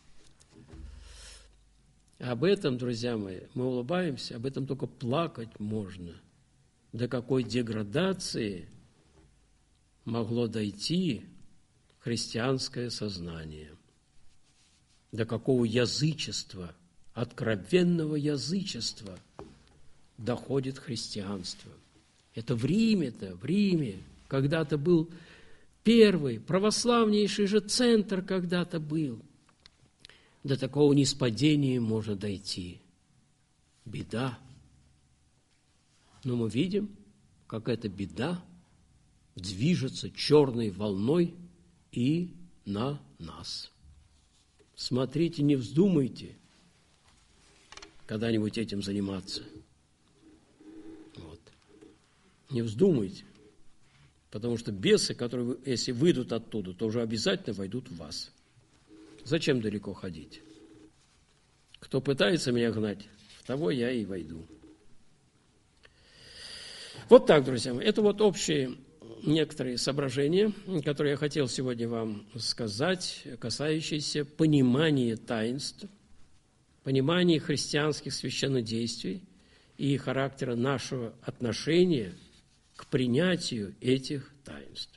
Об этом, друзья мои, мы улыбаемся, об этом только плакать можно. До какой деградации могло дойти христианское сознание? До какого язычества, откровенного язычества доходит христианство? Это в Риме когда-то был первый, православнейший же центр когда-то был. до такого ниспадения можно дойти. Беда. Но мы видим, как эта беда движется черной волной и на нас. Смотрите, не вздумайте когда-нибудь этим заниматься. Вот. Не вздумайте, потому что бесы, которые, если выйдут оттуда, то уже обязательно войдут в вас. Зачем далеко ходить? Кто пытается меня гнать, в того я и войду. Вот так, друзья мои. Это вот общие некоторые соображения, которые я хотел сегодня вам сказать, касающиеся понимания таинств, понимания христианских священнодействий и характера нашего отношения к принятию этих таинств.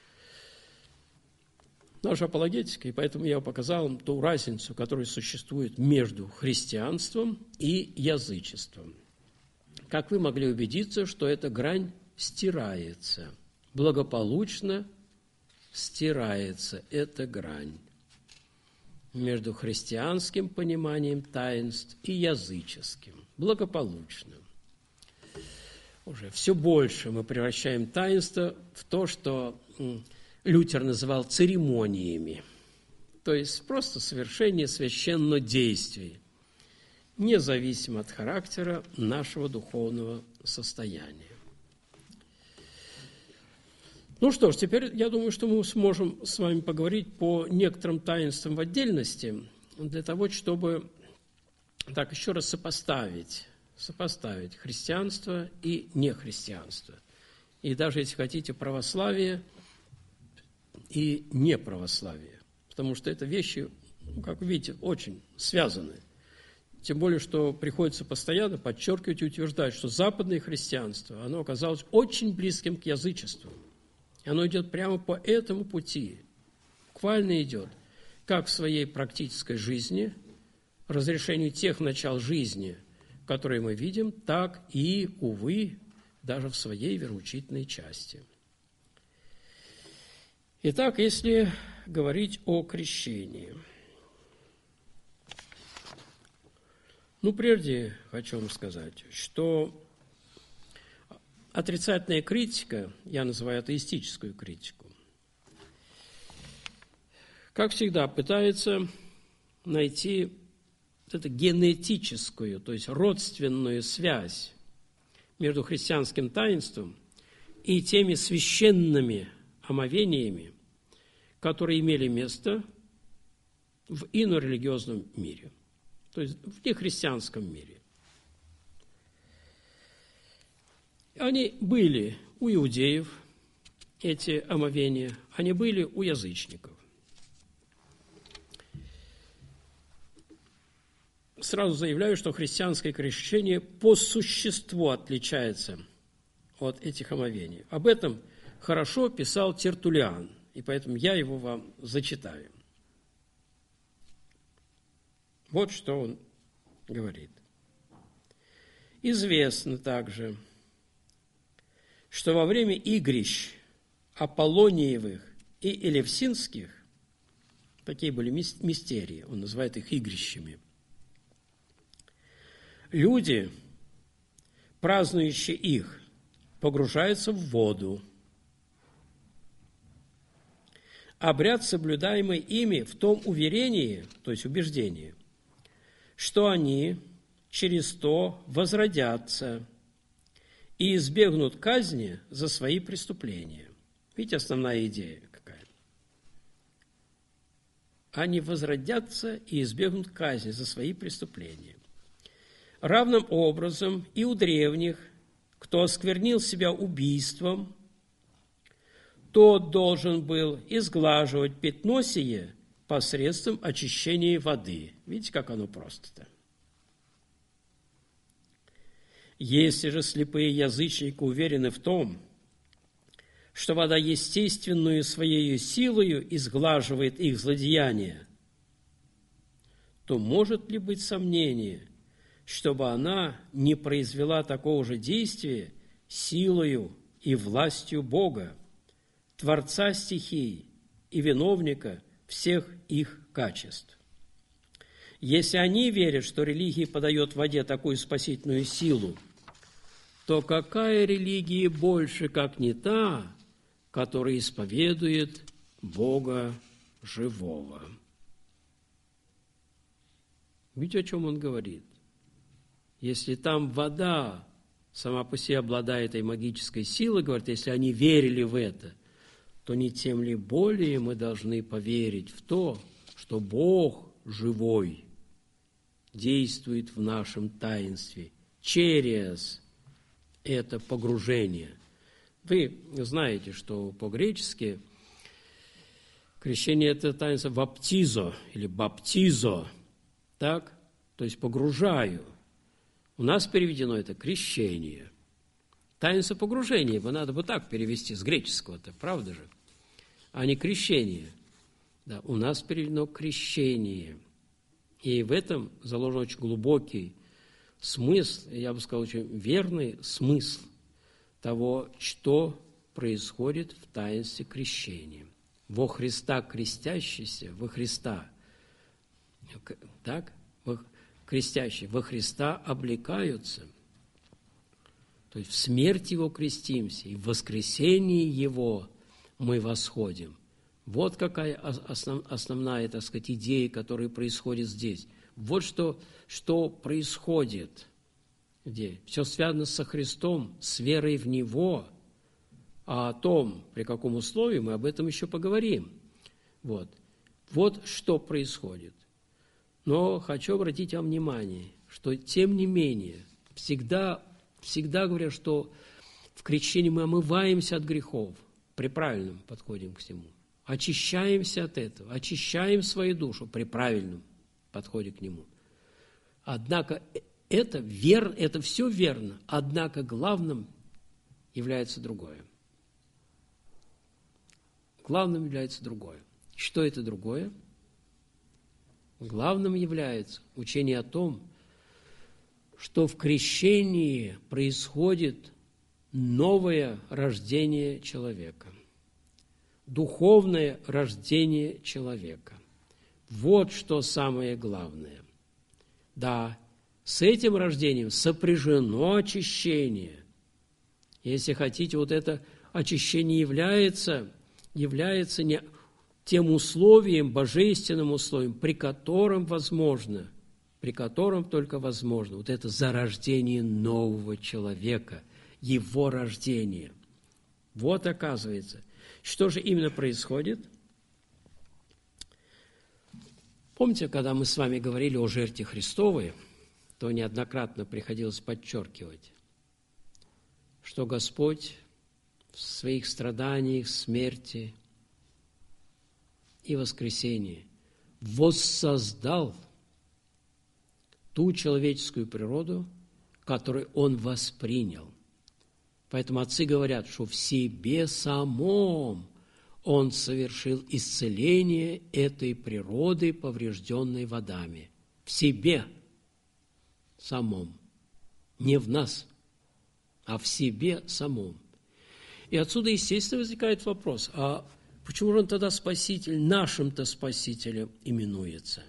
Наша апологетика, и поэтому я показал вам ту разницу, которая существует между христианством и язычеством. Как вы могли убедиться, что эта грань стирается, благополучно стирается эта грань между христианским пониманием таинств и языческим, благополучно. Уже все больше мы превращаем таинство в то, что Лютер называл церемониями, то есть просто совершение священных действий, независимо от характера нашего духовного состояния. Ну что ж, теперь я думаю, что мы сможем с вами поговорить по некоторым таинствам в отдельности, для того, чтобы так еще раз сопоставить христианство и нехристианство. И даже, если хотите, православие и неправославие. Потому что это вещи, как вы видите, очень связаны. Тем более, что приходится постоянно подчеркивать и утверждать, что западное христианство, оно оказалось очень близким к язычеству. Оно идет прямо по этому пути, буквально идет, как в своей практической жизни, разрешению тех начал жизни, которые мы видим, так и, увы, даже в своей вероучительной части. Итак, если говорить о крещении. Прежде хочу вам сказать, что отрицательная критика, я называю атеистическую критику, как всегда, пытается найти эту генетическую, то есть родственную связь между христианским таинством и теми священными омовениями, которые имели место в инорелигиозном мире, то есть в нехристианском мире. Они были у иудеев, эти омовения, они были у язычников. Сразу заявляю, что христианское крещение по существу отличается от этих омовений. Об этом хорошо писал Тертуллиан, и поэтому я его вам зачитаю. Вот что он говорит. Известно также, что во время игрищ Аполлониевых и Элевсинских, такие были мистерии, он называет их игрищами, люди, празднующие их, погружаются в воду. Обряд, соблюдаемый ими в том уверении, то есть убеждении, что они через то возродятся и избегнут казни за свои преступления. Видите, основная идея какая? Они возродятся и избегнут казни за свои преступления. Равным образом и у древних, кто осквернил себя убийством, тот должен был изглаживать пятно сие посредством очищения воды. Видите, как оно просто-то? Если же слепые язычники уверены в том, что вода естественную своей силою изглаживает их злодеяния, то может ли быть сомнение, чтобы она не произвела такого же действия силою и властью Бога, Творца стихий и виновника всех их качеств? Если они верят, что религия подает в воде такую спасительную силу, то какая религия больше, как не та, которая исповедует Бога живого? Видите, о чем он говорит? Если там вода сама по себе обладает этой магической силой, говорит, если они верили в это, то не тем ли более мы должны поверить в то, что Бог живой действует в нашем таинстве через это погружение. Вы знаете, что по-гречески крещение – это таинство ваптизо или баптизо, так? То есть погружаю. У нас переведено это крещение. Таинство погружения, его надо бы так перевести с греческого-то, правда же? А не крещение. Да, у нас переведено крещение. И в этом заложен очень глубокий смысл, я бы сказал, очень верный смысл того, что происходит в таинстве крещения. Во Христа крестящийся, во Христа, так, крестящие, во Христа облекаются, то есть в смерть Его крестимся, и в воскресении Его мы восходим. Вот какая основная, так сказать, идея, которая происходит здесь. Вот что происходит. Где? Все связано со Христом, с верой в Него. А о том, при каком условии, мы об этом еще поговорим. Вот что происходит. Но хочу обратить вам внимание, что тем не менее, всегда говорят, что в крещении мы омываемся от грехов, при правильном подходим к всему. Очищаемся от этого, очищаем свою душу при правильном подходе к нему. Однако это все верно, однако главным является другое. Главным является другое. Что это другое? Главным является учение о том, что в крещении происходит новое рождение человека, духовное рождение человека. Вот что самое главное. Да, с этим рождением сопряжено очищение. Если хотите, вот это очищение является не тем условием, божественным условием, при котором только возможно вот это зарождение нового человека, его рождение. Вот оказывается, что же именно происходит? Помните, когда мы с вами говорили о жертве Христовой, то неоднократно приходилось подчеркивать, что Господь в своих страданиях, смерти и воскресении воссоздал ту человеческую природу, которую Он воспринял. Поэтому отцы говорят, что в себе самом Он совершил исцеление этой природы, поврежденной водами. В себе самом. Не в нас, а в себе самом. И отсюда, естественно, возникает вопрос, а почему же Он тогда Спаситель, нашим-то Спасителем именуется?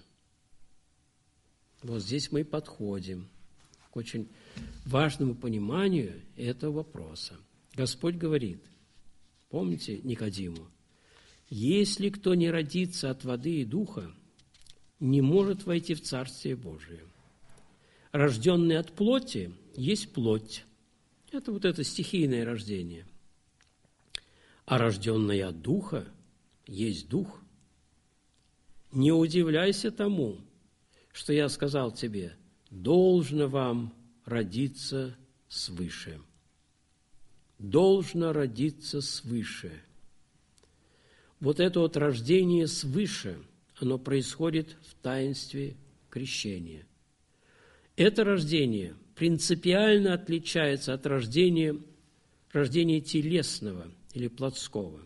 Вот здесь мы и подходим к очень важному пониманию этого вопроса. Господь говорит, помните Никодиму, «Если кто не родится от воды и духа, не может войти в Царствие Божие. Рожденный от плоти есть плоть». Это вот это стихийное рождение. А рожденный от духа есть дух. Не удивляйся тому, что я сказал тебе, должно вам родиться свыше. Должно родиться свыше. Вот это вот рождение свыше, оно происходит в таинстве крещения. Это рождение принципиально отличается от рождения телесного или плотского.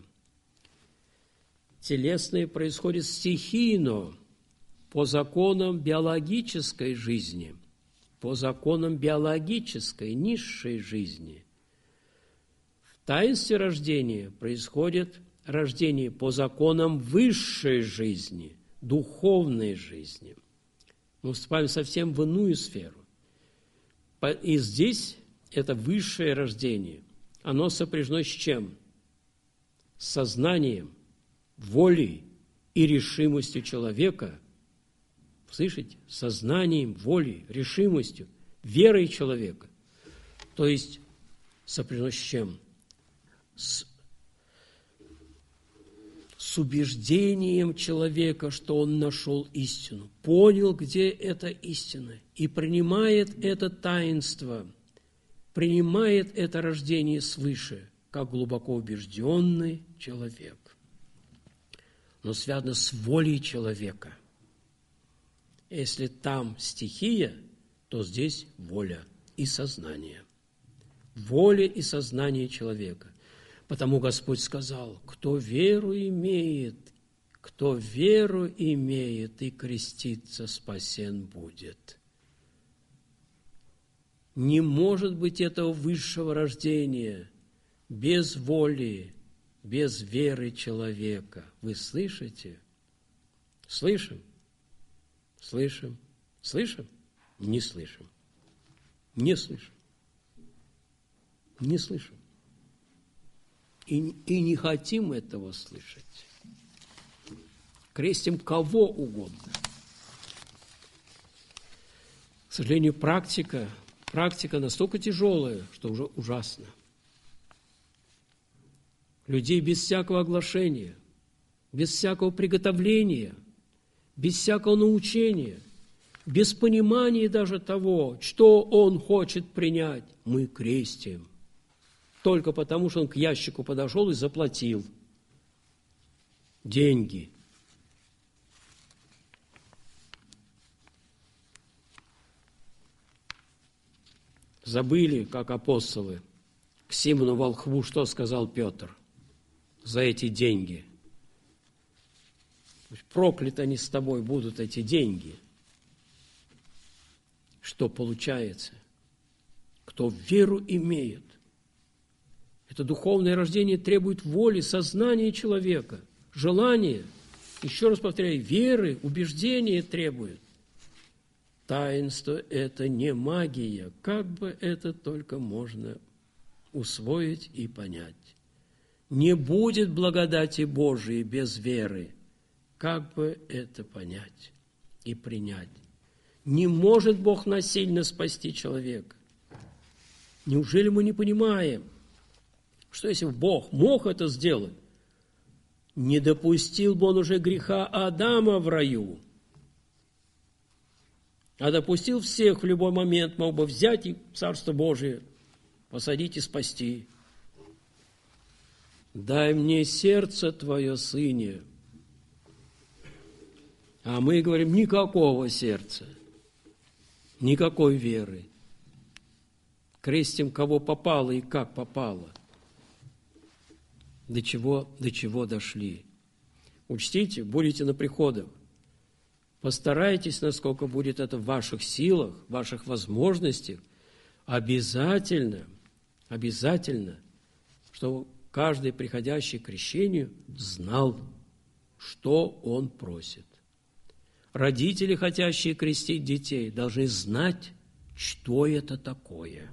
Телесное происходит стихийно, по законам биологической жизни, по законам биологической, низшей жизни. В таинстве рождения происходит рождение по законам высшей жизни, духовной жизни. Мы вступаем совсем в иную сферу. И здесь это высшее рождение. Оно сопряжено с чем? С сознанием, волей и решимостью человека. Слышите? Сознанием, волей, решимостью, верой человека. То есть сопряжено с чем? С убеждением человека, что он нашел истину, понял, где эта истина, и принимает это таинство, принимает это рождение свыше, как глубоко убежденный человек. Но связано с волей человека. Если там стихия, то здесь воля и сознание. Воля и сознание человека. Потому Господь сказал, кто веру имеет и крестится, спасен будет. Не может быть этого высшего рождения без воли, без веры человека. Вы слышите? Слышим? Слышим? Слышим? Не слышим. Не слышим. Не слышим. И не хотим этого слышать. Крестим кого угодно. К сожалению, практика настолько тяжелая, что уже ужасно. Людей без всякого оглашения, без всякого приготовления, без всякого научения, без понимания даже того, что он хочет принять, мы крестим. Только потому, что он к ящику подошел и заплатил деньги. Забыли, как апостолы, к Симону Волхву, что сказал Петр за эти деньги. Прокляты они с тобой будут, эти деньги. Что получается? Кто веру имеет. Это духовное рождение требует воли, сознания человека, желания. Еще раз повторяю, веры, убеждения требует. Таинство – это не магия, как бы это только можно усвоить и понять. Не будет благодати Божией без веры, как бы это понять и принять. Не может Бог насильно спасти человека. Неужели мы не понимаем, что если Бог мог это сделать, не допустил бы Он уже греха Адама в раю, а допустил всех в любой момент, мог бы взять и Царство Божие посадить и спасти. Дай мне сердце Твое, Сыне. А мы говорим, никакого сердца, никакой веры. Крестим, кого попало и как попало. До чего дошли. Учтите, будете на приходах. Постарайтесь, насколько будет это в ваших силах, в ваших возможностях. Обязательно, чтобы каждый приходящий к крещению знал, что он просит. Родители, хотящие крестить детей, должны знать, что это такое.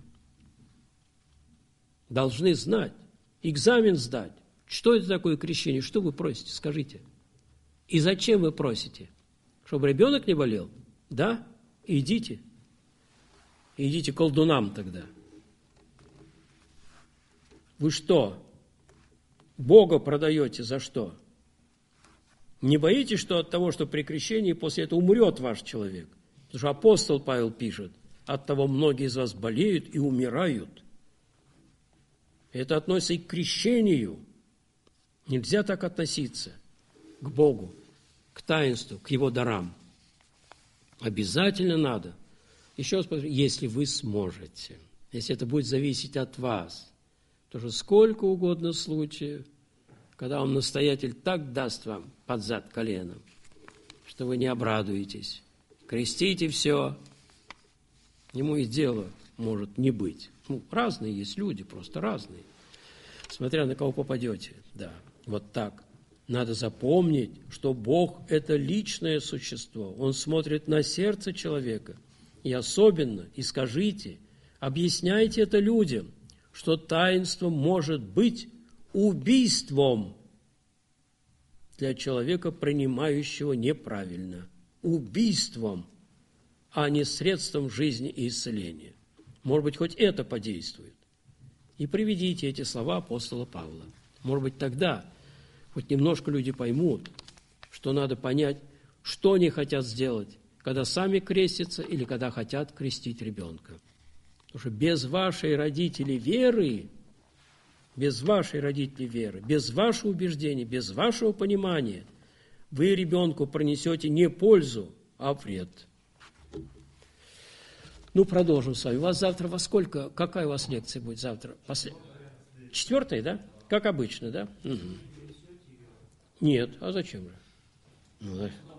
Должны знать, экзамен сдать. Что это такое крещение? Что вы просите? Скажите. И зачем вы просите? Чтобы ребенок не болел? Да? Идите. Идите к колдунам тогда. Вы что? Бога продаете за что? Не боитесь, что от того, что при крещении после этого умрет ваш человек? Потому что апостол Павел пишет, от того многие из вас болеют и умирают. Это относится и к крещению. Нельзя так относиться к Богу, к таинству, к Его дарам. Обязательно надо. Еще раз повторю, если вы сможете, если это будет зависеть от вас, потому что сколько угодно случаев, когда вам настоятель так даст вам под зад коленом, что вы не обрадуетесь. Крестите все, ему и дела может не быть. Разные есть люди, просто разные. Смотря на кого попадете, да, вот так. Надо запомнить, что Бог – это личное существо. Он смотрит на сердце человека. И особенно, и скажите, объясняйте это людям, что таинство может быть убийством для человека, принимающего неправильно. Убийством, а не средством жизни и исцеления. Может быть, хоть это подействует. И приведите эти слова апостола Павла. Может быть, тогда хоть немножко люди поймут, что надо понять, что они хотят сделать, когда сами крестятся или когда хотят крестить ребенка. Потому что без вашей родителей веры, без вашего убеждения, без вашего понимания, вы ребенку принесете не пользу, а вред. Ну, продолжим с вами. У вас завтра во сколько? Какая у вас лекция будет завтра? 4-я, да? Как обычно, да? Угу. Нет, а зачем же? Ну, да.